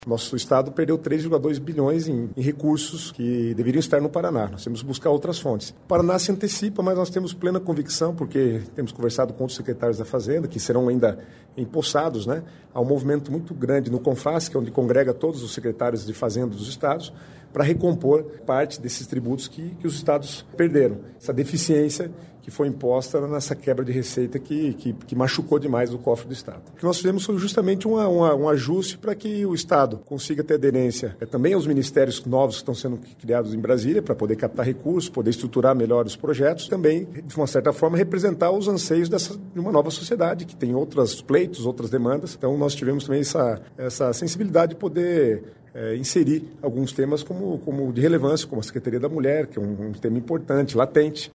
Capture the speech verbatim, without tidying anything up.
Nosso estado perdeu três vírgula dois bilhões em, em recursos que deveriam estar no Paraná. Nós temos que buscar outras fontes. O Paraná se antecipa, mas nós temos plena convicção, porque temos conversado com outros secretários da Fazenda, que serão ainda empossados, né? Há um movimento muito grande no CONFAS, que é onde congrega todos os secretários de Fazenda dos estados, para recompor parte desses tributos que, que os estados perderam. Essa deficiência que foi imposta nessa quebra de receita que, que, que machucou demais o cofre do Estado. O que nós fizemos foi justamente uma, uma, um ajuste para que o Estado consiga ter aderência é, também aos ministérios novos que estão sendo criados em Brasília, para poder captar recursos, poder estruturar melhor os projetos, também, de uma certa forma, representar os anseios dessa, de uma nova sociedade, que tem outros pleitos, outras demandas. Então, nós tivemos também essa, essa sensibilidade de poder É, inserir alguns temas como, como de relevância, como a Secretaria da Mulher, que é um, um tema importante, latente.